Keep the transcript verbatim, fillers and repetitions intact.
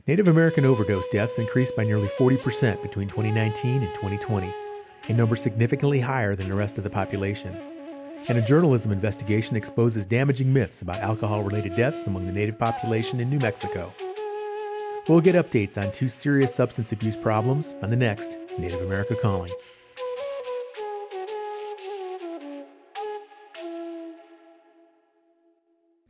Native American overdose deaths increased by nearly forty percent between twenty nineteen and twenty twenty, a number significantly higher than the rest of the population. And a journalism investigation exposes damaging myths about alcohol-related deaths among the Native population in New Mexico. We'll get updates on two serious substance abuse problems on the next Native America Calling.